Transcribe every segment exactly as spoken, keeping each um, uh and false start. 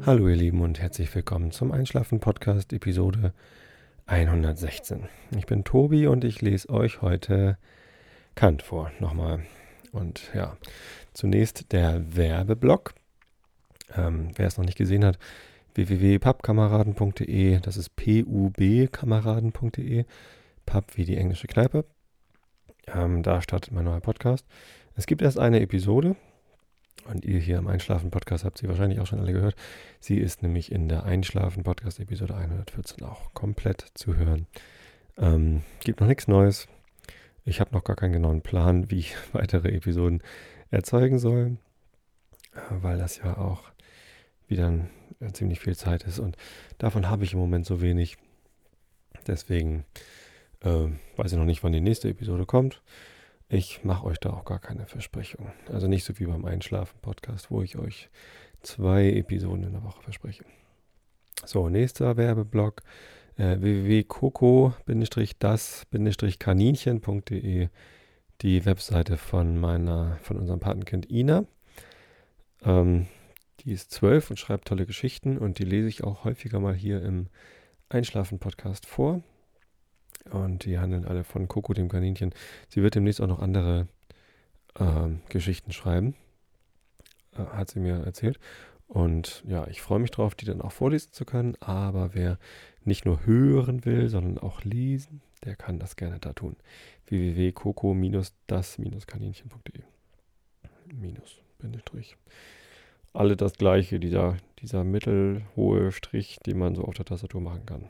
Hallo ihr Lieben und herzlich willkommen zum Einschlafen-Podcast Episode hundertsechzehn. Ich bin Tobi und ich lese euch heute Kant vor, nochmal. Und ja, zunächst der Werbeblock. Ähm, wer es noch nicht gesehen hat, w w w punkt pubkameraden punkt d e, das ist p u b kameraden punkt d e, Pub wie die englische Kneipe. Ähm, da startet mein neuer Podcast. Es gibt erst eine Episode. Und ihr hier im Einschlafen-Podcast habt sie wahrscheinlich auch schon alle gehört. Sie ist nämlich in der Einschlafen-Podcast-Episode hundertvierzehn auch komplett zu hören. Ähm, gibt noch nichts Neues. Ich habe noch gar keinen genauen Plan, wie ich weitere Episoden erzeugen soll, weil das ja auch wieder ein, äh, ziemlich viel Zeit ist. Und davon habe ich im Moment so wenig. Deswegen äh, weiß ich noch nicht, wann die nächste Episode kommt. Ich mache euch da auch gar keine Versprechungen. Also nicht so wie beim Einschlafen-Podcast, wo ich euch zwei Episoden in der Woche verspreche. So, nächster Werbeblock. Äh, w w w punkt coco das kaninchen punkt d e, die Webseite von meiner, von unserem Patenkind Ina. Ähm, die ist zwölf und schreibt tolle Geschichten und die lese ich auch häufiger mal hier im Einschlafen-Podcast vor. Und die handeln alle von Coco, dem Kaninchen. Sie wird demnächst auch noch andere äh, Geschichten schreiben, äh, hat sie mir erzählt. Und ja, ich freue mich drauf, die dann auch vorlesen zu können. Aber wer nicht nur hören will, sondern auch lesen, der kann das gerne da tun. w w w punkt coco das kaninchen punkt d e. Minus, Bindestrich. Alle das gleiche, dieser, dieser mittelhohe Strich, den man so auf der Tastatur machen kann.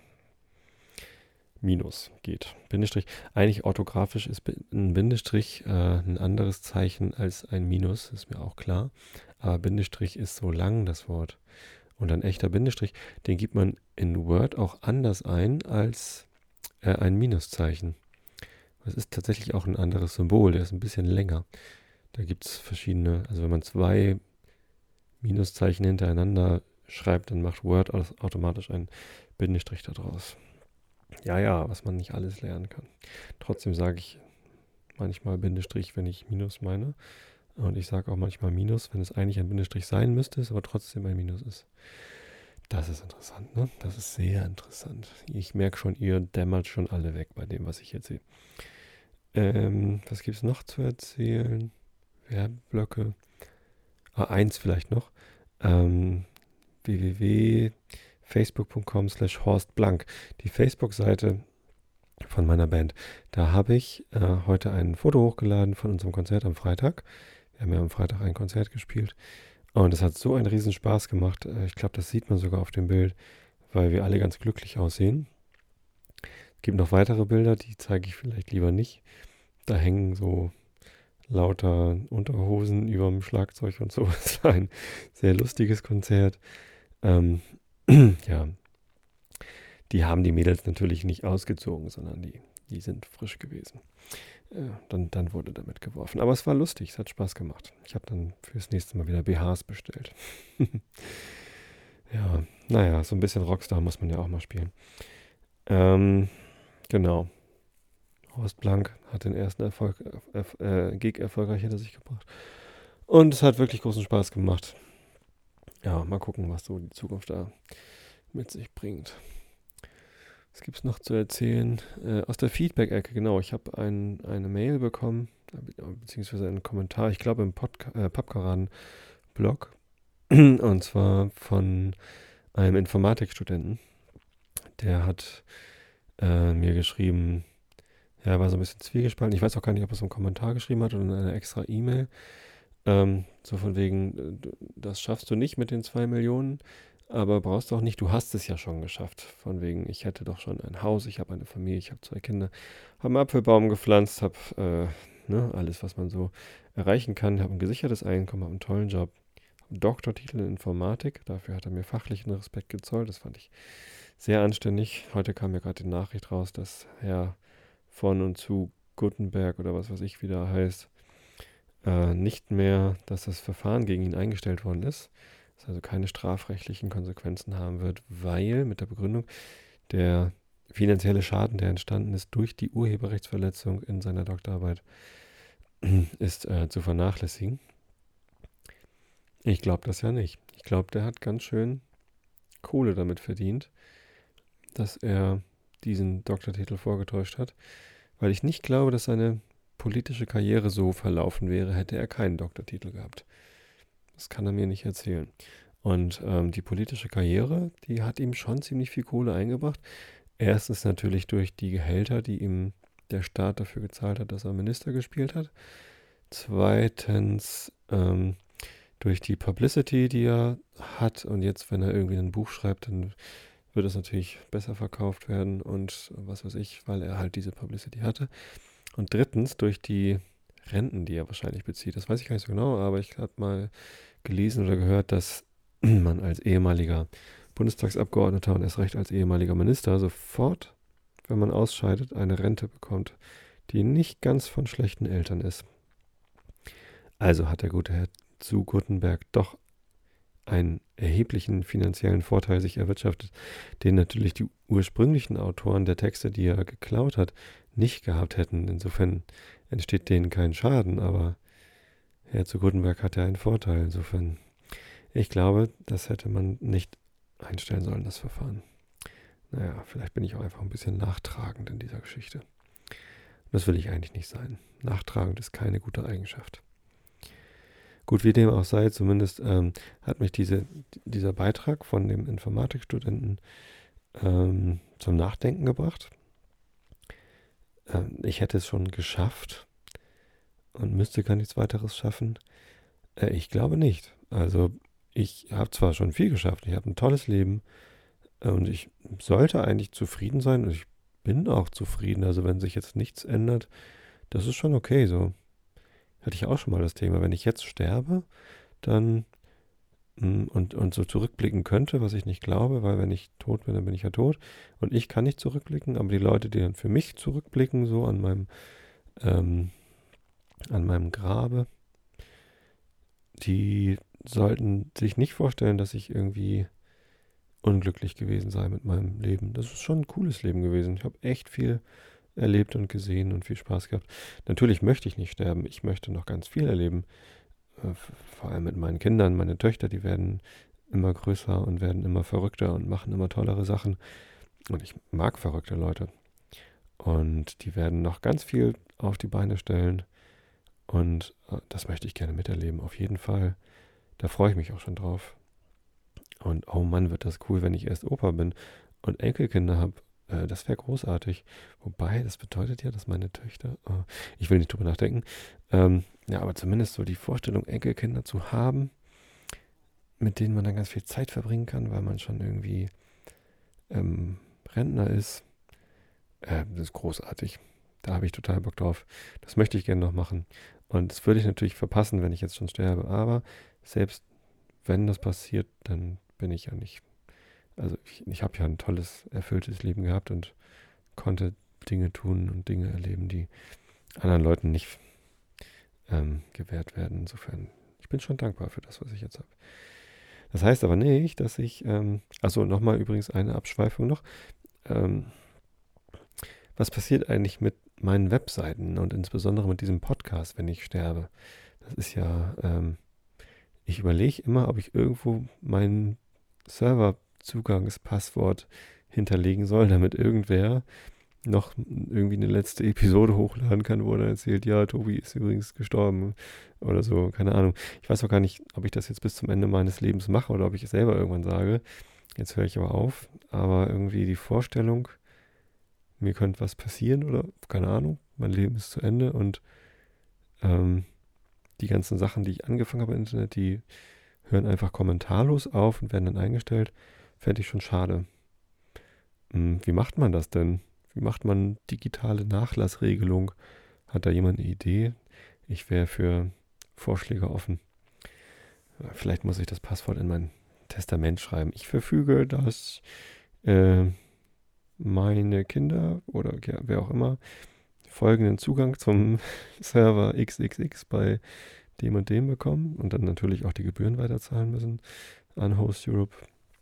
Minus geht. Bindestrich. Eigentlich orthografisch ist ein Bindestrich äh, ein anderes Zeichen als ein Minus, ist mir auch klar. Aber Bindestrich ist so lang, das Wort. Und ein echter Bindestrich, den gibt man in Word auch anders ein als äh, ein Minuszeichen. Das ist tatsächlich auch ein anderes Symbol, der ist ein bisschen länger. Da gibt es verschiedene, also wenn man zwei Minuszeichen hintereinander schreibt, dann macht Word automatisch einen Bindestrich daraus. Ja, ja, was man nicht alles lernen kann. Trotzdem sage ich manchmal Bindestrich, wenn ich Minus meine. Und ich sage auch manchmal Minus, wenn es eigentlich ein Bindestrich sein müsste, es aber trotzdem ein Minus ist. Das ist interessant, ne? Das ist sehr interessant. Ich merke schon, ihr dämmert schon alle weg bei dem, was ich jetzt sehe. Ähm, was gibt es noch zu erzählen? Werbeblöcke. Ah, eins vielleicht noch. Ähm, w w w punkt facebook punkt com slash Horst Blank. Die Facebook-Seite von meiner Band. Da habe ich äh, heute ein Foto hochgeladen von unserem Konzert am Freitag. Wir haben ja am Freitag ein Konzert gespielt. Und es hat so einen riesen Spaß gemacht. Äh, ich glaube, das sieht man sogar auf dem Bild, weil wir alle ganz glücklich aussehen. Es gibt noch weitere Bilder, die zeige ich vielleicht lieber nicht. Da hängen so lauter Unterhosen über dem Schlagzeug und so. Es war ein sehr lustiges Konzert. Ähm, ja, die haben die Mädels natürlich nicht ausgezogen, sondern die, die sind frisch gewesen. Äh, dann, dann wurde damit geworfen. Aber es war lustig, es hat Spaß gemacht. Ich habe dann fürs nächste Mal wieder B Hs bestellt. Ja, naja, so ein bisschen Rockstar muss man ja auch mal spielen. Ähm, genau. Horst Blank hat den ersten Erfolg, äh, Gig erfolgreich hinter sich gebracht. Und es hat wirklich großen Spaß gemacht. Ja, mal gucken, was so die Zukunft da mit sich bringt. Was gibt es noch zu erzählen? Äh, aus der Feedback-Ecke, genau. Ich habe ein, eine Mail bekommen, beziehungsweise einen Kommentar, ich glaube im Podca- äh, Pubkameraden-Blog. Und zwar von einem Informatikstudenten. Der hat äh, mir geschrieben, ja, er war so ein bisschen zwiegespalten. Ich weiß auch gar nicht, ob er es im Kommentar geschrieben hat oder in einer extra E-Mail. Ähm, so von wegen, das schaffst du nicht mit den zwei Millionen, aber brauchst du auch nicht. Du hast es ja schon geschafft. Von wegen, ich hätte doch schon ein Haus, ich habe eine Familie, ich habe zwei Kinder, habe einen Apfelbaum gepflanzt, habe äh, ne, alles, was man so erreichen kann. Habe ein gesichertes Einkommen, habe einen tollen Job, habe einen Doktortitel in Informatik. Dafür hat er mir fachlichen Respekt gezollt. Das fand ich sehr anständig. Heute kam mir gerade die Nachricht raus, dass Herr von und zu Gutenberg oder was weiß ich, wie der heißt, äh, nicht mehr, dass das Verfahren gegen ihn eingestellt worden ist, dass also keine strafrechtlichen Konsequenzen haben wird, weil mit der Begründung, der finanzielle Schaden, der entstanden ist durch die Urheberrechtsverletzung in seiner Doktorarbeit, ist äh, zu vernachlässigen. Ich glaube das ja nicht. Ich glaube, der hat ganz schön Kohle damit verdient, dass er diesen Doktortitel vorgetäuscht hat, weil ich nicht glaube, dass seine politische Karriere so verlaufen wäre, hätte er keinen Doktortitel gehabt. Das kann er mir nicht erzählen. Und ähm, die politische Karriere, die hat ihm schon ziemlich viel Kohle eingebracht. Erstens natürlich durch die Gehälter, die ihm der Staat dafür gezahlt hat, dass er Minister gespielt hat. Zweitens ähm, durch die Publicity, die er hat. Und jetzt, wenn er irgendwie ein Buch schreibt, dann wird es natürlich besser verkauft werden und was weiß ich, weil er halt diese Publicity hatte. Und drittens durch die Renten, die er wahrscheinlich bezieht. Das weiß ich gar nicht so genau, aber ich habe mal gelesen oder gehört, dass man als ehemaliger Bundestagsabgeordneter und erst recht als ehemaliger Minister sofort, wenn man ausscheidet, eine Rente bekommt, die nicht ganz von schlechten Eltern ist. Also hat der gute Herr zu Guttenberg doch einen erheblichen finanziellen Vorteil sich erwirtschaftet, den natürlich die ursprünglichen Autoren der Texte, die er geklaut hat, nicht gehabt hätten. Insofern entsteht denen kein Schaden, aber Herr zu Guttenberg hat ja einen Vorteil. Insofern, ich glaube, das hätte man nicht einstellen sollen, das Verfahren. Naja, vielleicht bin ich auch einfach ein bisschen nachtragend in dieser Geschichte. Das will ich eigentlich nicht sein. Nachtragend ist keine gute Eigenschaft. Gut, wie dem auch sei, zumindest ähm, hat mich diese, dieser Beitrag von dem Informatikstudenten ähm, zum Nachdenken gebracht. Ähm, ich hätte es schon geschafft und müsste gar nichts weiteres schaffen. Äh, ich glaube nicht. Also ich habe zwar schon viel geschafft, ich habe ein tolles Leben äh, und ich sollte eigentlich zufrieden sein und ich bin auch zufrieden. Also wenn sich jetzt nichts ändert, das ist schon okay so. Hatte ich auch schon mal das Thema, wenn ich jetzt sterbe, dann mm, und, und so zurückblicken könnte, was ich nicht glaube, weil wenn ich tot bin, dann bin ich ja tot. Und ich kann nicht zurückblicken, aber die Leute, die dann für mich zurückblicken, so an meinem, ähm, an meinem Grabe, die sollten sich nicht vorstellen, dass ich irgendwie unglücklich gewesen sei mit meinem Leben. Das ist schon ein cooles Leben gewesen. Ich habe echt viel erlebt und gesehen und viel Spaß gehabt. Natürlich möchte ich nicht sterben. Ich möchte noch ganz viel erleben. Äh, Vor allem mit meinen Kindern. Meine Töchter, die werden immer größer und werden immer verrückter und machen immer tollere Sachen. Und ich mag verrückte Leute. Und die werden noch ganz viel auf die Beine stellen. Und äh, das möchte ich gerne miterleben. Auf jeden Fall. Da freue ich mich auch schon drauf. Und oh Mann, wird das cool, wenn ich erst Opa bin und Enkelkinder habe. Äh, das wäre großartig. Wobei, das bedeutet ja, dass meine Töchter, oh, ich will nicht drüber nachdenken, ähm, ja, aber zumindest so die Vorstellung, Enkelkinder zu haben, mit denen man dann ganz viel Zeit verbringen kann, weil man schon irgendwie ähm, Rentner ist, äh, das ist großartig. Da habe ich total Bock drauf. Das möchte ich gerne noch machen. Und das würde ich natürlich verpassen, wenn ich jetzt schon sterbe. Aber selbst wenn das passiert, dann bin ich ja nicht. Also ich, ich habe ja ein tolles, erfülltes Leben gehabt und konnte Dinge tun und Dinge erleben, die anderen Leuten nicht ähm, gewährt werden. Insofern, ich bin schon dankbar für das, was ich jetzt habe. Das heißt aber nicht, dass ich, ähm, achso, nochmal übrigens eine Abschweifung noch. Ähm, was passiert eigentlich mit meinen Webseiten und insbesondere mit diesem Podcast, wenn ich sterbe? Das ist ja, ähm, ich überlege immer, ob ich irgendwo mein Serverzugangspasswort hinterlegen soll, damit irgendwer noch irgendwie eine letzte Episode hochladen kann, wo er erzählt, ja, Tobi ist übrigens gestorben oder so, keine Ahnung. Ich weiß auch gar nicht, ob ich das jetzt bis zum Ende meines Lebens mache oder ob ich es selber irgendwann sage. Jetzt höre ich aber auf, aber irgendwie die Vorstellung, mir könnte was passieren oder keine Ahnung, mein Leben ist zu Ende und ähm, die ganzen Sachen, die ich angefangen habe im Internet, die hören einfach kommentarlos auf und werden dann eingestellt, fände ich schon schade. Hm, wie macht man das denn? Wie macht man digitale Nachlassregelung? Hat da jemand eine Idee? Ich wäre für Vorschläge offen. Vielleicht muss ich das Passwort in mein Testament schreiben. Ich verfüge, dass äh, meine Kinder oder ja, wer auch immer folgenden Zugang zum Server X X X bei dem und dem bekommen und dann natürlich auch die Gebühren weiterzahlen müssen an Host Europe.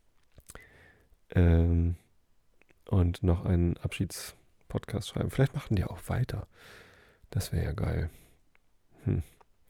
Ähm, und noch einen Abschiedspodcast schreiben. Vielleicht machen die auch weiter. Das wäre ja geil. Hm.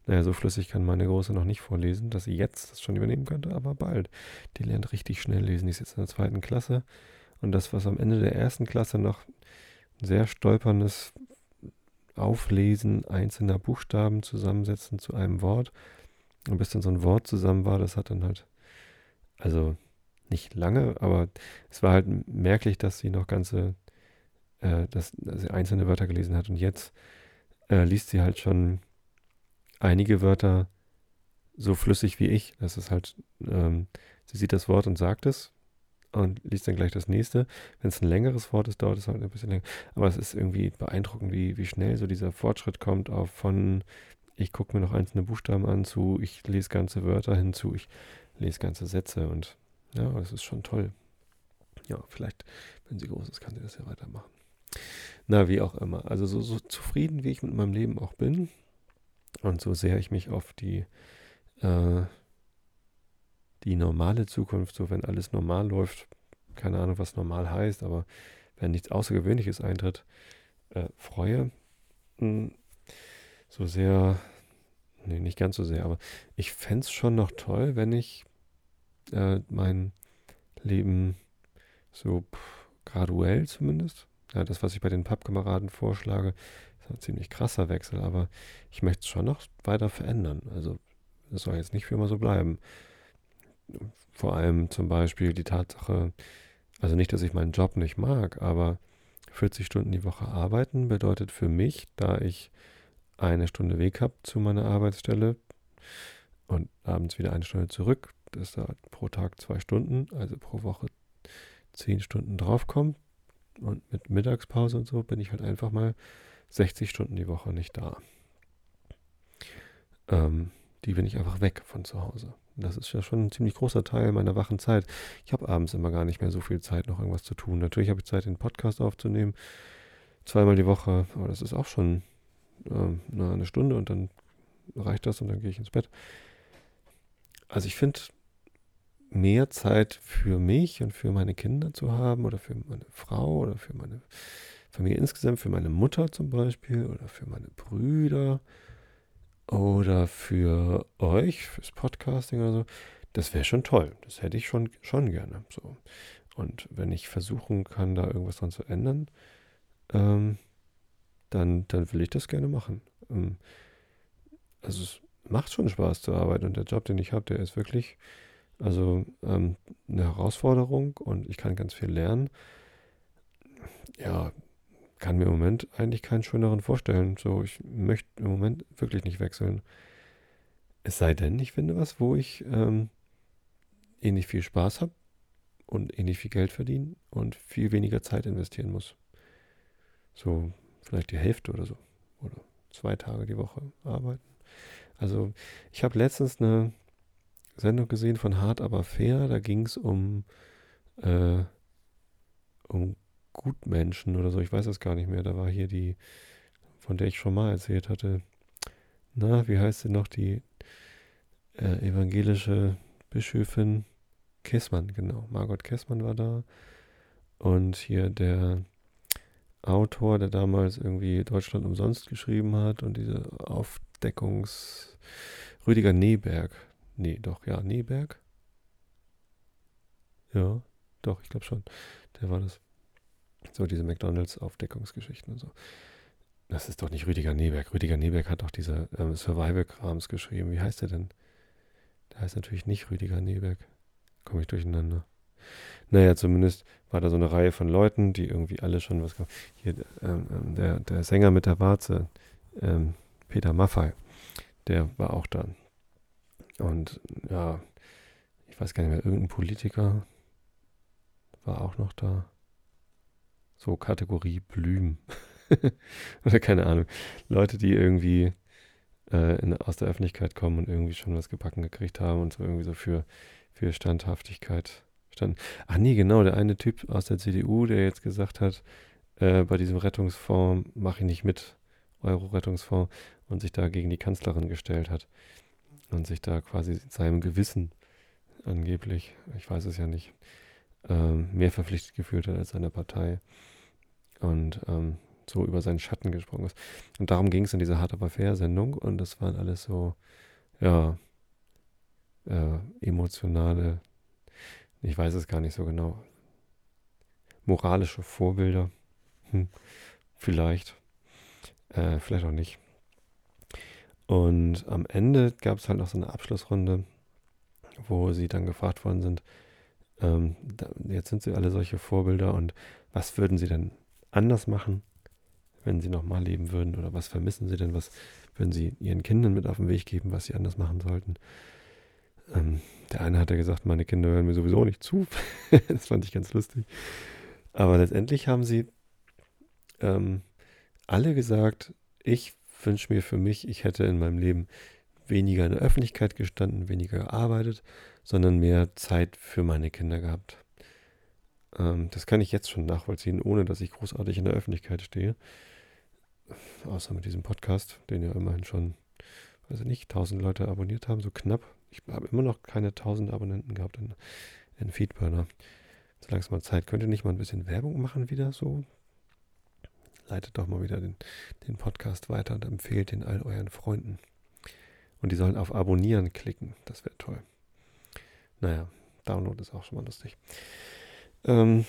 Naja, so flüssig kann meine Große noch nicht vorlesen, dass sie jetzt das schon übernehmen könnte, aber bald. Die lernt richtig schnell lesen. Die ist jetzt in der zweiten Klasse. Und das, was am Ende der ersten Klasse noch ein sehr stolperndes Auflesen einzelner Buchstaben zusammensetzen zu einem Wort, und bis dann so ein Wort zusammen war, das hat dann halt, also nicht lange, aber es war halt merklich, dass sie noch ganze, äh, dass, dass sie einzelne Wörter gelesen hat. Und jetzt äh, liest sie halt schon einige Wörter so flüssig wie ich. Das ist halt, ähm, sie sieht das Wort und sagt es und liest dann gleich das nächste. Wenn es ein längeres Wort ist, dauert es halt ein bisschen länger. Aber es ist irgendwie beeindruckend, wie, wie schnell so dieser Fortschritt kommt, auch von ich gucke mir noch einzelne Buchstaben an zu ich lese ganze Wörter hinzu, ich lese ganze Sätze und ja, das ist schon toll. Ja, vielleicht, wenn sie groß ist, kann sie das ja weitermachen. Na, wie auch immer. Also so, so zufrieden, wie ich mit meinem Leben auch bin und so sehr ich mich auf die äh, die normale Zukunft, so wenn alles normal läuft, keine Ahnung, was normal heißt, aber wenn nichts Außergewöhnliches eintritt, äh, freue. Mh, so sehr, nee, nicht ganz so sehr, aber ich fände es schon noch toll, wenn ich äh, mein Leben so pff, graduell zumindest, ja, das, was ich bei den Pappkameraden vorschlage, ist ein ziemlich krasser Wechsel, aber ich möchte es schon noch weiter verändern. Also es soll jetzt nicht für immer so bleiben. Vor allem zum Beispiel die Tatsache, also nicht, dass ich meinen Job nicht mag, aber vierzig Stunden die Woche arbeiten bedeutet für mich, da ich eine Stunde Weg habe zu meiner Arbeitsstelle und abends wieder eine Stunde zurück, dass da pro Tag zwei Stunden, also pro Woche zehn Stunden draufkommen und mit Mittagspause und so bin ich halt einfach mal sechzig Stunden die Woche nicht da. Ähm, die bin ich einfach weg von zu Hause. Das ist ja schon ein ziemlich großer Teil meiner wachen Zeit. Ich habe abends immer gar nicht mehr so viel Zeit, noch irgendwas zu tun. Natürlich habe ich Zeit, den Podcast aufzunehmen, zweimal die Woche, aber das ist auch schon ähm, na, eine Stunde und dann reicht das und dann gehe ich ins Bett. Also ich finde, mehr Zeit für mich und für meine Kinder zu haben oder für meine Frau oder für meine Familie insgesamt, für meine Mutter zum Beispiel oder für meine Brüder oder für euch, fürs Podcasting oder so, das wäre schon toll. Das hätte ich schon, schon gerne. So. Und wenn ich versuchen kann, da irgendwas dran zu ändern, ähm, dann, dann will ich das gerne machen. Ähm, also es macht schon Spaß zu arbeiten und der Job, den ich habe, der ist wirklich also ähm, eine Herausforderung und ich kann ganz viel lernen. Ja, kann mir im Moment eigentlich keinen schöneren vorstellen. So, ich möchte im Moment wirklich nicht wechseln. Es sei denn, ich finde was, wo ich ähm, ähnlich viel Spaß habe und ähnlich viel Geld verdiene und viel weniger Zeit investieren muss. So vielleicht die Hälfte oder so. Oder zwei Tage die Woche arbeiten. Also ich habe letztens eine Sendung gesehen von Hart aber fair. Da ging es um, äh, um Gutmenschen oder so. Ich weiß das gar nicht mehr. Da war hier die, von der ich schon mal erzählt hatte. Na, wie heißt sie noch? Die äh, evangelische Bischöfin Kessmann, genau. Margot Kessmann war da. Und hier der Autor, der damals irgendwie Deutschland umsonst geschrieben hat und diese Aufdeckungs... Rüdiger Neberg. Nee, doch, ja, Neberg. Ja, doch, ich glaube schon. Der war das. So diese McDonalds-Aufdeckungsgeschichten und so. Das ist doch nicht Rüdiger Neberg. Rüdiger Neberg hat doch diese ähm, Survival-Krams geschrieben. Wie heißt der denn? Der heißt natürlich nicht Rüdiger Neberg. Komme ich durcheinander. Naja, zumindest war da so eine Reihe von Leuten, die irgendwie alle schon was gemacht haben. Hier, ähm, ähm, der, der Sänger mit der Warze, ähm, Peter Maffay, der war auch da. Und ja, ich weiß gar nicht mehr, irgendein Politiker war auch noch da. So Kategorie Blüm. Oder keine Ahnung. Leute, die irgendwie äh, in, aus der Öffentlichkeit kommen und irgendwie schon was gebacken gekriegt haben und so irgendwie so für, für Standhaftigkeit standen. Ach nee, genau, der eine Typ aus der C D U, der jetzt gesagt hat, äh, bei diesem Rettungsfonds mache ich nicht mit, Euro-Rettungsfonds, und sich da gegen die Kanzlerin gestellt hat und sich da quasi seinem Gewissen angeblich, ich weiß es ja nicht, ähm, mehr verpflichtet gefühlt hat als seine Partei. Und ähm, so über seinen Schatten gesprungen ist. Und darum ging es in dieser Hard Aber Fair-Sendung. Und das waren alles so, ja, äh, emotionale, ich weiß es gar nicht so genau, moralische Vorbilder. Hm, vielleicht, äh, vielleicht auch nicht. Und am Ende gab es halt noch so eine Abschlussrunde, wo sie dann gefragt worden sind, ähm, da, jetzt sind sie alle solche Vorbilder und was würden sie denn anders machen, wenn sie nochmal leben würden? Oder was vermissen sie denn? Was würden sie ihren Kindern mit auf den Weg geben, was sie anders machen sollten? Ähm, der eine hat ja gesagt, meine Kinder hören mir sowieso nicht zu. Das fand ich ganz lustig. Aber letztendlich haben sie ähm, alle gesagt, ich wünsche mir für mich, ich hätte in meinem Leben weniger in der Öffentlichkeit gestanden, weniger gearbeitet, sondern mehr Zeit für meine Kinder gehabt. Ähm, das kann ich jetzt schon nachvollziehen, ohne dass ich großartig in der Öffentlichkeit stehe. Außer mit diesem Podcast, den ja immerhin schon, weiß ich nicht, tausend Leute abonniert haben, so knapp. Ich habe immer noch keine tausend Abonnenten gehabt in, in Feedburner. So langsam mal Zeit. Könnt ihr nicht mal ein bisschen Werbung machen wieder so? Leitet doch mal wieder den, den Podcast weiter und empfehlt den all euren Freunden. Und die sollen auf Abonnieren klicken. Das wäre toll. Naja, Download ist auch schon mal lustig. Ähm,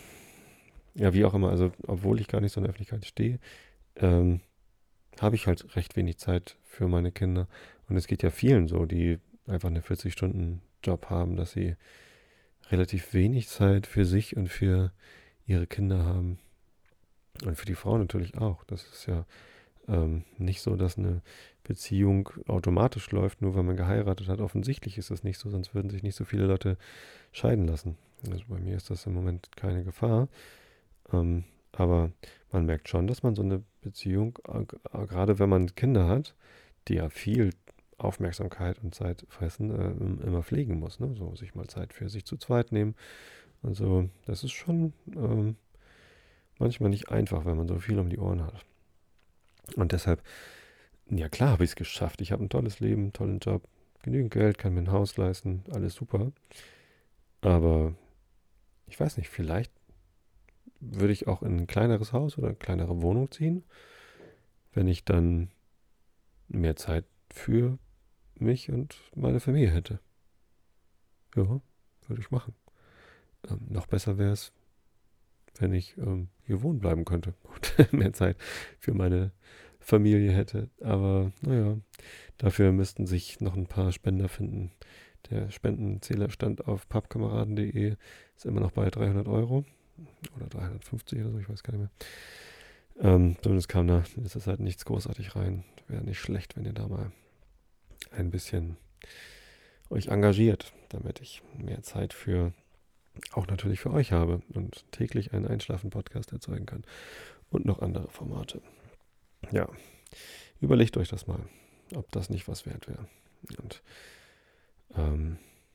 ja, wie auch immer. Also, obwohl ich gar nicht so in der Öffentlichkeit stehe, ähm, habe ich halt recht wenig Zeit für meine Kinder. Und es geht ja vielen so, die einfach eine vierzig-Stunden-Job haben, dass sie relativ wenig Zeit für sich und für ihre Kinder haben. Und für die Frau natürlich auch. Das ist ja ähm, nicht so, dass eine Beziehung automatisch läuft, nur weil man geheiratet hat. Offensichtlich ist das nicht so, sonst würden sich nicht so viele Leute scheiden lassen. Also bei mir ist das im Moment keine Gefahr. Ähm, aber man merkt schon, dass man so eine Beziehung, äh, äh, gerade wenn man Kinder hat, die ja viel Aufmerksamkeit und Zeit fressen, äh, im- immer pflegen muss. Ne? So sich mal Zeit für sich zu zweit nehmen. Und so, das ist schon ähm, manchmal nicht einfach, wenn man so viel um die Ohren hat. Und deshalb, ja klar habe ich es geschafft. Ich habe ein tolles Leben, einen tollen Job, genügend Geld, kann mir ein Haus leisten, alles super. Aber ich weiß nicht, vielleicht würde ich auch in ein kleineres Haus oder eine kleinere Wohnung ziehen, wenn ich dann mehr Zeit für mich und meine Familie hätte. Ja, würde ich machen. Ähm, noch besser wäre es, wenn ich ähm, hier wohnen bleiben könnte und mehr Zeit für meine Familie hätte. Aber naja, dafür müssten sich noch ein paar Spender finden. Der Spendenzähler stand auf pappkameraden punkt de, ist immer noch bei dreihundert Euro oder dreihundertfünfzig oder so, ich weiß gar nicht mehr. Ähm, zumindest kam da in letzter Zeit nichts großartig rein. Wäre nicht schlecht, wenn ihr da mal ein bisschen euch engagiert, damit ich mehr Zeit für, auch natürlich für euch habe und täglich einen Einschlafen-Podcast erzeugen kann und noch andere Formate. Ja, überlegt euch das mal, ob das nicht was wert wäre. Und ähm,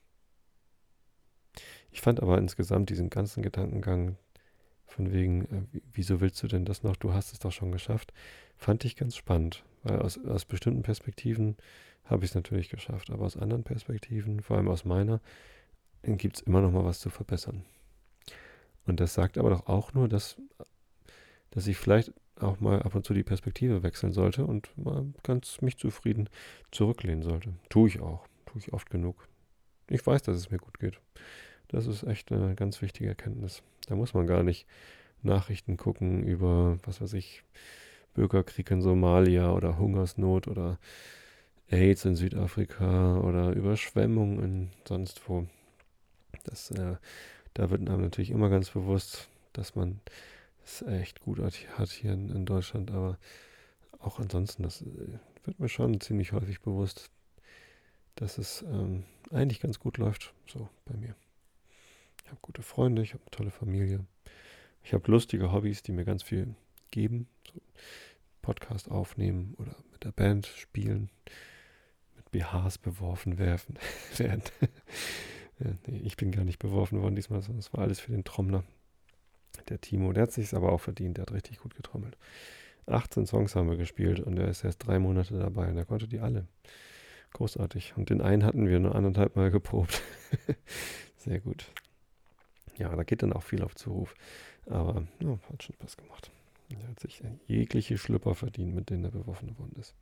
ich fand aber insgesamt diesen ganzen Gedankengang von wegen, äh, wieso willst du denn das noch? Du hast es doch schon geschafft, fand ich ganz spannend, weil aus, aus bestimmten Perspektiven habe ich es natürlich geschafft, aber aus anderen Perspektiven, vor allem aus meiner, gibt es immer noch mal was zu verbessern. Und das sagt aber doch auch nur, dass, dass ich vielleicht auch mal ab und zu die Perspektive wechseln sollte und mal ganz mich zufrieden zurücklehnen sollte. Tue ich auch, tue ich oft genug. Ich weiß, dass es mir gut geht. Das ist echt eine ganz wichtige Erkenntnis. Da muss man gar nicht Nachrichten gucken über, was weiß ich, Bürgerkrieg in Somalia oder Hungersnot oder AIDS in Südafrika oder Überschwemmungen in sonst wo. Das, äh, da wird einem natürlich immer ganz bewusst, dass man es echt gut hat hier in, in Deutschland, aber auch ansonsten, das äh, wird mir schon ziemlich häufig bewusst, dass es ähm, eigentlich ganz gut läuft, so bei mir. Ich habe gute Freunde, ich habe eine tolle Familie. Ich habe lustige Hobbys, die mir ganz viel geben. So Podcast aufnehmen oder mit der Band spielen, mit B Hs beworfen werfen werden. Ja, nee, ich bin gar nicht beworfen worden diesmal, sondern es war alles für den Trommler. Der Timo, der hat sich aber auch verdient, der hat richtig gut getrommelt. achtzehn Songs haben wir gespielt und er ist erst drei Monate dabei und er konnte die alle. Großartig. Und den einen hatten wir nur anderthalb Mal geprobt. Sehr gut. Ja, da geht dann auch viel auf Zuruf. Aber ja, hat schon Spaß gemacht. Er hat sich jegliche Schlüpper verdient, mit denen er beworfen worden ist.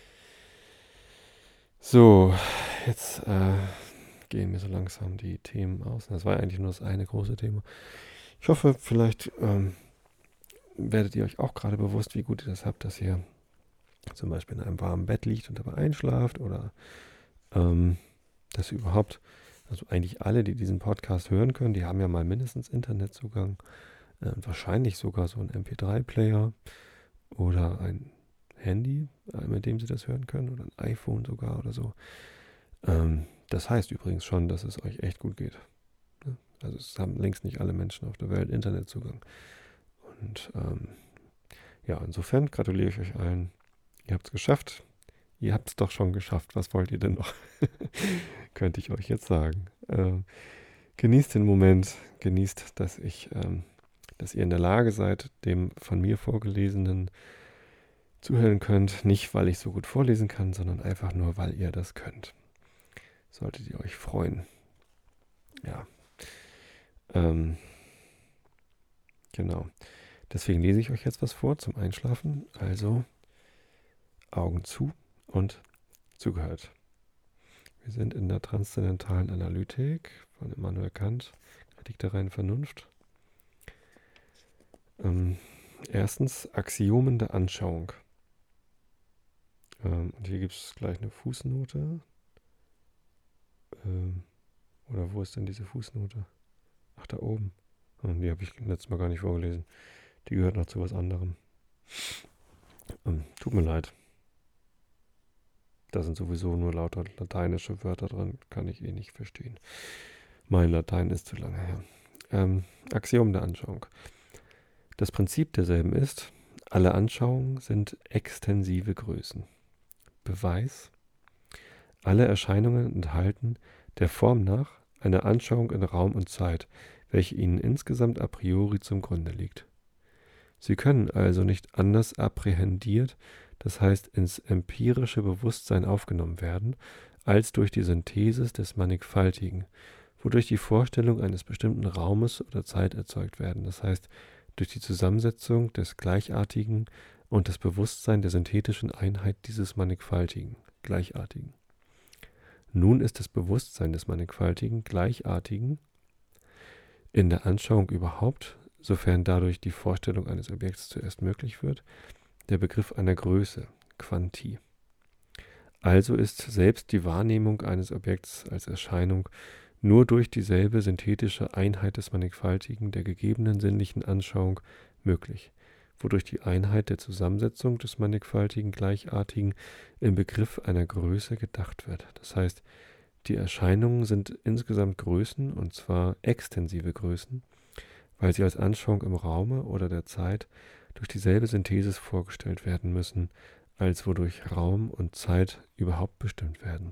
So, jetzt äh, gehen mir so langsam die Themen aus. Das war eigentlich nur das eine große Thema. Ich hoffe, vielleicht ähm, werdet ihr euch auch gerade bewusst, wie gut ihr das habt, dass ihr zum Beispiel in einem warmen Bett liegt und dabei einschlaft oder ähm, dass ihr überhaupt, also eigentlich alle, die diesen Podcast hören können, die haben ja mal mindestens Internetzugang äh, und wahrscheinlich sogar so einen M P drei Player oder ein Handy, äh, mit dem sie das hören können oder ein iPhone sogar oder so. Ähm, das heißt übrigens schon, dass es euch echt gut geht. Also es haben längst nicht alle Menschen auf der Welt Internetzugang. Und ähm, ja, insofern gratuliere ich euch allen. Ihr habt es geschafft. Ihr habt es doch schon geschafft. Was wollt ihr denn noch? Könnte ich euch jetzt sagen. Ähm, genießt den Moment. Genießt, dass ich, ähm, dass ihr in der Lage seid, dem von mir vorgelesenen zuhören könnt. Nicht, weil ich so gut vorlesen kann, sondern einfach nur, weil ihr das könnt. Solltet ihr euch freuen. Ja. Ähm, genau. Deswegen lese ich euch jetzt was vor zum Einschlafen. Also Augen zu und zugehört. Wir sind in der transzendentalen Analytik von Immanuel Kant, Kritik der reinen Vernunft. Ähm, erstens Axiomen der Anschauung. Ähm, und hier gibt es gleich eine Fußnote. Ähm, oder wo ist denn diese Fußnote? Ach, da oben. Oh, die habe ich letztes Mal gar nicht vorgelesen. Die gehört noch zu was anderem. Ähm, tut mir leid. Da sind sowieso nur lauter lateinische Wörter dran, kann ich eh nicht verstehen. Mein Latein ist zu lange her. Ähm, Axiom der Anschauung. Das Prinzip derselben ist, alle Anschauungen sind extensive Größen. Beweis, alle Erscheinungen enthalten der Form nach eine Anschauung in Raum und Zeit, welche ihnen insgesamt a priori zum Grunde liegt. Sie können also nicht anders apprehendiert, das heißt ins empirische Bewusstsein aufgenommen werden, als durch die Synthesis des Mannigfaltigen, wodurch die Vorstellung eines bestimmten Raumes oder Zeit erzeugt werden, das heißt durch die Zusammensetzung des Gleichartigen und das Bewusstsein der synthetischen Einheit dieses Mannigfaltigen, Gleichartigen. Nun ist das Bewusstsein des Mannigfaltigen, Gleichartigen in der Anschauung überhaupt, sofern dadurch die Vorstellung eines Objekts zuerst möglich wird, der Begriff einer Größe, Quantie. Also ist selbst die Wahrnehmung eines Objekts als Erscheinung nur durch dieselbe synthetische Einheit des Mannigfaltigen der gegebenen sinnlichen Anschauung möglich, wodurch die Einheit der Zusammensetzung des Mannigfaltigen Gleichartigen im Begriff einer Größe gedacht wird. Das heißt, die Erscheinungen sind insgesamt Größen, und zwar extensive Größen, weil sie als Anschauung im Raume oder der Zeit durch dieselbe Synthesis vorgestellt werden müssen, als wodurch Raum und Zeit überhaupt bestimmt werden.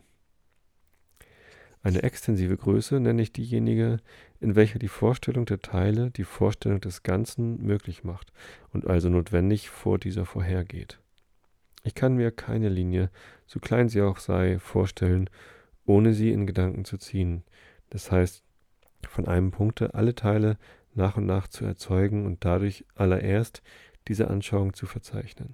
Eine extensive Größe nenne ich diejenige, in welcher die Vorstellung der Teile die Vorstellung des Ganzen möglich macht und also notwendig vor dieser vorhergeht. Ich kann mir keine Linie, so klein sie auch sei, vorstellen, ohne sie in Gedanken zu ziehen. Das heißt, von einem Punkte alle Teile nach und nach zu erzeugen und dadurch allererst diese Anschauung zu verzeichnen.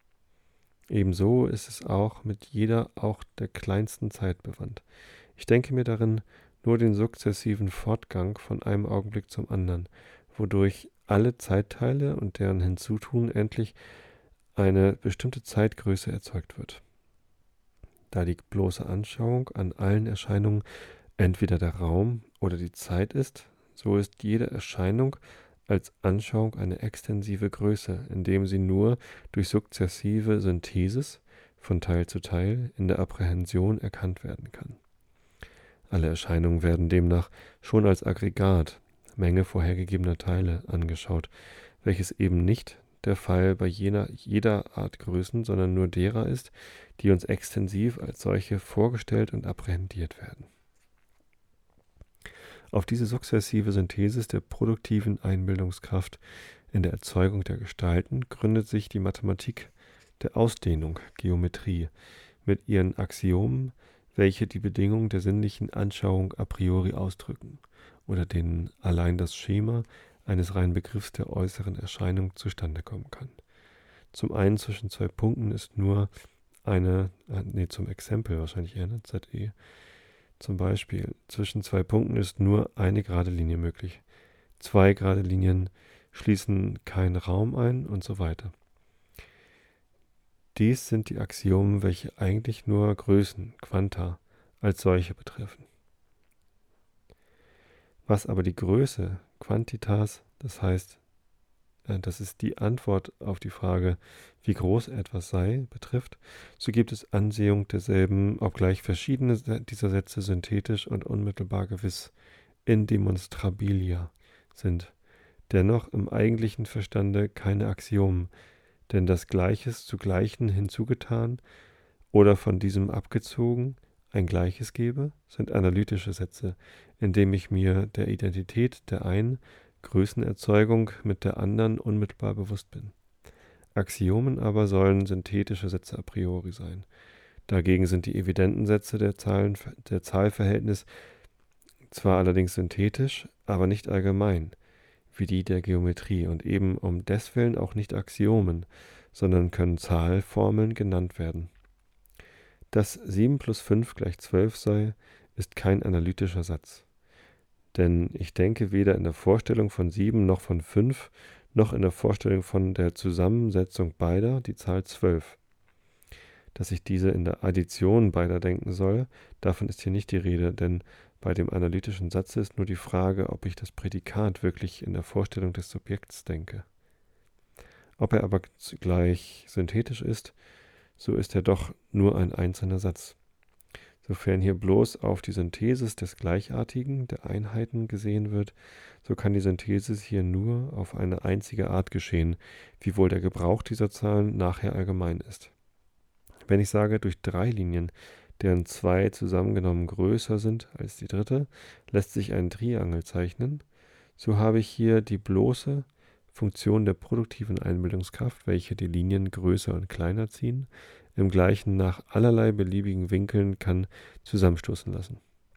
Ebenso ist es auch mit jeder, auch der kleinsten Zeit bewandt. Ich denke mir darin nur den sukzessiven Fortgang von einem Augenblick zum anderen, wodurch alle Zeitteile und deren Hinzutun endlich eine bestimmte Zeitgröße erzeugt wird. Da die bloße Anschauung an allen Erscheinungen entweder der Raum oder die Zeit ist, so ist jede Erscheinung als Anschauung eine extensive Größe, indem sie nur durch sukzessive Synthesis von Teil zu Teil in der Apprehension erkannt werden kann. Alle Erscheinungen werden demnach schon als Aggregat, Menge vorhergegebener Teile, angeschaut, welches eben nicht der Fall bei jener, jeder Art Größen, sondern nur derer ist, die uns extensiv als solche vorgestellt und apprehendiert werden. Auf diese sukzessive Synthesis der produktiven Einbildungskraft in der Erzeugung der Gestalten gründet sich die Mathematik der Ausdehnung, Geometrie, mit ihren Axiomen, welche die Bedingungen der sinnlichen Anschauung a priori ausdrücken oder denen allein das Schema eines reinen Begriffs der äußeren Erscheinung zustande kommen kann. Zum einen zwischen zwei Punkten ist nur eine, äh, nee, zum Exempel wahrscheinlich eher, ne, Z E. Zum Beispiel, zwischen zwei Punkten ist nur eine gerade Linie möglich. Zwei gerade Linien schließen keinen Raum ein und so weiter. Dies sind die Axiomen, welche eigentlich nur Größen, Quanta, als solche betreffen. Was aber die Größe, Quantitas, das heißt, äh, das ist die Antwort auf die Frage, wie groß etwas sei, betrifft, so gibt es Ansehung derselben, obgleich verschiedene dieser Sätze synthetisch und unmittelbar gewiss indemonstrabilia sind, dennoch im eigentlichen Verstande keine Axiomen, denn das Gleiches zu Gleichen hinzugetan oder von diesem abgezogen ein Gleiches gebe, sind analytische Sätze, indem ich mir der Identität der einen Größenerzeugung mit der anderen unmittelbar bewusst bin. Axiomen aber sollen synthetische Sätze a priori sein. Dagegen sind die evidenten Sätze der, Zahlen, der Zahlverhältnis zwar allerdings synthetisch, aber nicht allgemein, wie die der Geometrie und eben um deswillen auch nicht Axiomen, sondern können Zahlformeln genannt werden. Dass sieben plus fünf gleich zwölf sei, ist kein analytischer Satz. Denn ich denke weder in der Vorstellung von sieben noch von fünf, noch in der Vorstellung von der Zusammensetzung beider die Zahl zwölf. Dass ich diese in der Addition beider denken soll, davon ist hier nicht die Rede, denn bei dem analytischen Satz ist nur die Frage, ob ich das Prädikat wirklich in der Vorstellung des Subjekts denke. Ob er aber zugleich synthetisch ist, so ist er doch nur ein einzelner Satz. Sofern hier bloß auf die Synthesis des Gleichartigen, der Einheiten gesehen wird, so kann die Synthesis hier nur auf eine einzige Art geschehen, wiewohl der Gebrauch dieser Zahlen nachher allgemein ist. Wenn ich sage, durch drei Linien, deren zwei zusammengenommen größer sind als die dritte, lässt sich ein Triangel zeichnen, so habe ich hier die bloße Funktion der produktiven Einbildungskraft, welche die Linien größer und kleiner ziehen, im Gleichen nach allerlei beliebigen Winkeln kann zusammenstoßen lassen.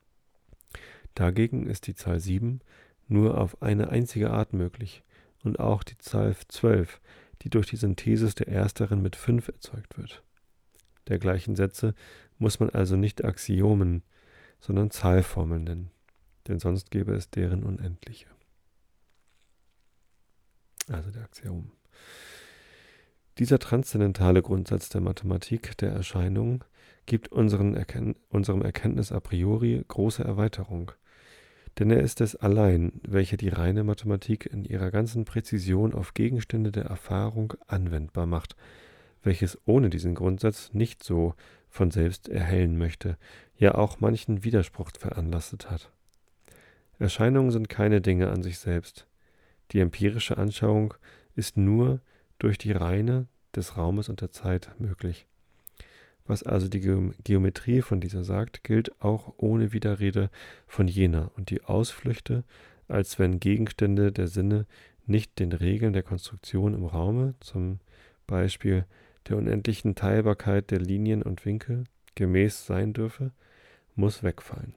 Dagegen ist die Zahl sieben nur auf eine einzige Art möglich und auch die Zahl zwölf, die durch die Synthesis der ersteren mit fünf erzeugt wird. Dergleichen Sätze muss man also nicht Axiomen, sondern Zahlformeln nennen, denn sonst gäbe es deren unendliche. Also der Axiom. Dieser transzendentale Grundsatz der Mathematik der Erscheinung gibt unseren Erken- unserem Erkenntnis a priori große Erweiterung, denn er ist es allein, welcher die reine Mathematik in ihrer ganzen Präzision auf Gegenstände der Erfahrung anwendbar macht, welches ohne diesen Grundsatz nicht so von selbst erhellen möchte, ja auch manchen Widerspruch veranlasset hat. Erscheinungen sind keine Dinge an sich selbst. Die empirische Anschauung ist nur durch die Reine des Raumes und der Zeit möglich. Was also die Geometrie von dieser sagt, gilt auch ohne Widerrede von jener und die Ausflüchte, als wenn Gegenstände der Sinne nicht den Regeln der Konstruktion im Raume, zum Beispiel der unendlichen Teilbarkeit der Linien und Winkel, gemäß sein dürfe, muss wegfallen.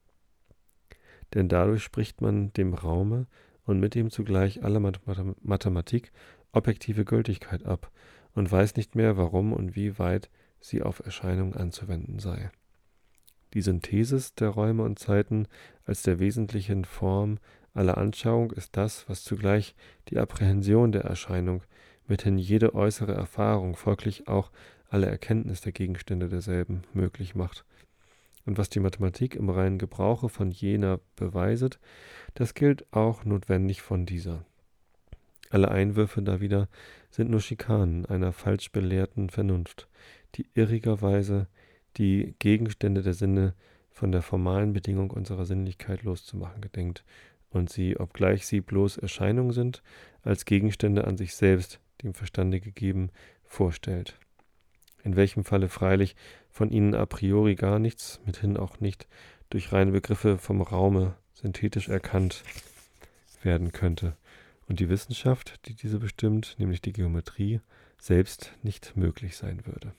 Denn dadurch spricht man dem Raume und mit ihm zugleich aller Mathematik objektive Gültigkeit ab und weiß nicht mehr, warum und wie weit sie auf Erscheinungen anzuwenden sei. Die Synthesis der Räume und Zeiten als der wesentlichen Form aller Anschauung ist das, was zugleich die Apprehension der Erscheinung, mithin jede äußere Erfahrung, folglich auch alle Erkenntnis der Gegenstände derselben möglich macht. Und was die Mathematik im reinen Gebrauche von jener beweiset, das gilt auch notwendig von dieser. Alle Einwürfe dawider sind nur Schikanen einer falsch belehrten Vernunft, die irrigerweise die Gegenstände der Sinne von der formalen Bedingung unserer Sinnlichkeit loszumachen gedenkt und sie, obgleich sie bloß Erscheinungen sind, als Gegenstände an sich selbst, dem Verstande gegeben, vorstellt. In welchem Falle freilich von ihnen a priori gar nichts, mithin auch nicht durch reine Begriffe vom Raume synthetisch erkannt werden könnte und die Wissenschaft, die diese bestimmt, nämlich die Geometrie, selbst nicht möglich sein würde.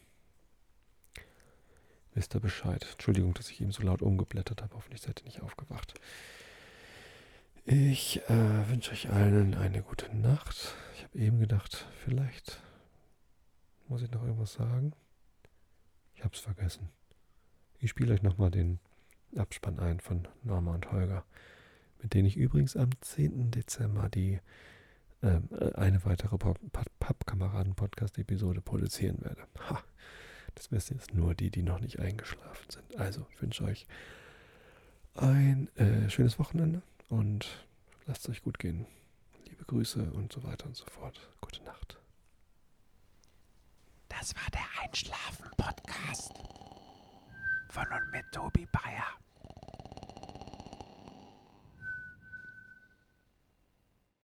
Wisst ihr Bescheid? Entschuldigung, dass ich eben so laut umgeblättert habe, hoffentlich seid ihr nicht aufgewacht. Ich äh, wünsche euch allen eine gute Nacht. Ich habe eben gedacht, vielleicht muss ich noch irgendwas sagen. Ich habe es vergessen. Ich spiele euch nochmal den Abspann ein von Norma und Holger, mit denen ich übrigens am zehnten Dezember die ähm, eine weitere Pappkameraden-Podcast-Episode produzieren werde. Ha, das wissen jetzt nur die, die noch nicht eingeschlafen sind. Also, ich wünsche euch ein äh, schönes Wochenende und lasst es euch gut gehen. Liebe Grüße und so weiter und so fort. Gute Nacht. Das war der Einschlafen-Podcast von und mit Tobi Bayer.